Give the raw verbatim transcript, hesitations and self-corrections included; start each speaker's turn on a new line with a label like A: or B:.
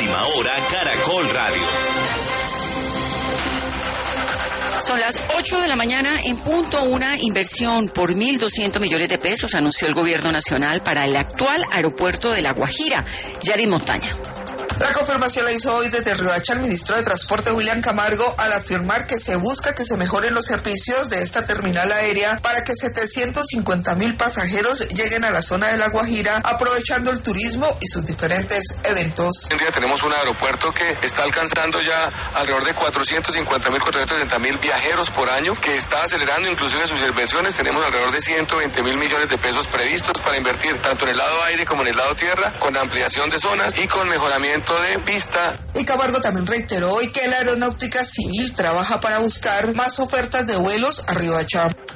A: Última Hora Caracol Radio.
B: Son las ocho de la mañana en punto. Una inversión por mil doscientos millones de pesos anunció el gobierno nacional para el actual aeropuerto de La Guajira. Yari Montaña.
C: La confirmación la hizo hoy desde Riohacha el ministro de Transporte William Camargo al afirmar que se busca que se mejoren los servicios de esta terminal aérea para que setecientos cincuenta mil pasajeros lleguen a la zona de La Guajira aprovechando el turismo y sus diferentes eventos.
D: Hoy en día tenemos un aeropuerto que está alcanzando ya alrededor de cuatrocientos cincuenta mil, cuatrocientos setenta mil viajeros por año, que está acelerando inclusive sus inversiones. Tenemos alrededor de ciento veinte mil millones de pesos previstos para invertir tanto en el lado aire como en el lado tierra, con ampliación de zonas y con mejoramiento de pista.
C: Y Camargo también reiteró hoy que la aeronáutica civil trabaja para buscar más ofertas de vuelos a Riohacha.